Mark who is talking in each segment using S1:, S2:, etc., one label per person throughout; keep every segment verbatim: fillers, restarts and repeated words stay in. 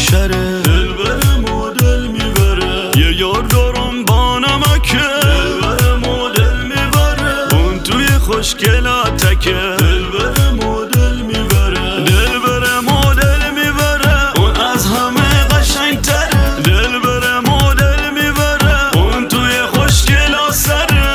S1: شره، دل برم و دل میبره. یه یار دارم با نمکه، دل برم و دل میبره. اون توی خوشگلاتکه، دل برم و دل میبره. دل برم و دل میبره، اون از همه قشنگتره. دل برم و دل میبره، اون توی خوشگلا سره.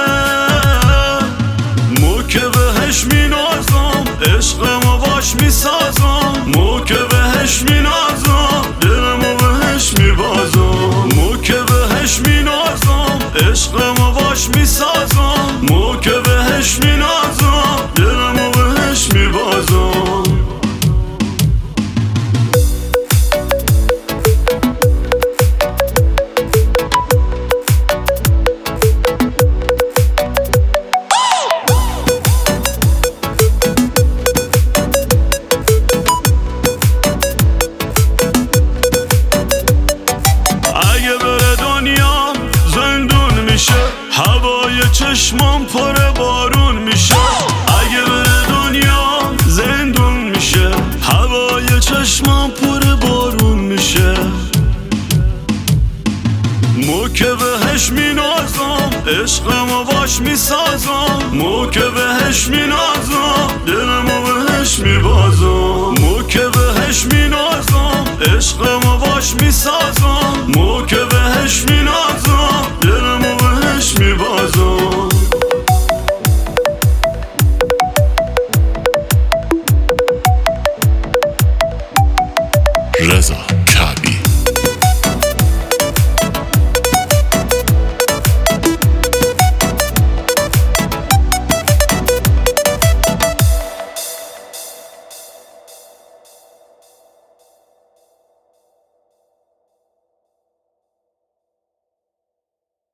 S1: مو که بهش مینازم، عشقمو باش میسازم. مو که بهش مینازم، دلمو بهش میبازم. مو که بهش مینازم، عشقمو باش میسازم. مو که بهش مینازم، دلمو بهش میبازم. هوای چشمام پر بارون میشه. اگه بره دنیا زندون میشه. هوای چشمام پر بارون میشه. مو که بهش مینازم، عشقمو باش میسازم. مو که بهش مینازم،